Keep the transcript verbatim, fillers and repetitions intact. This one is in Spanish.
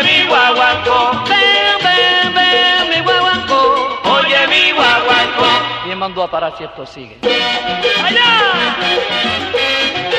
oye mi guaguancó, ven, ven, ven, mi guaguancó, oye mi guaguancó. y me mandó a parar si esto sigue. ¡Allá!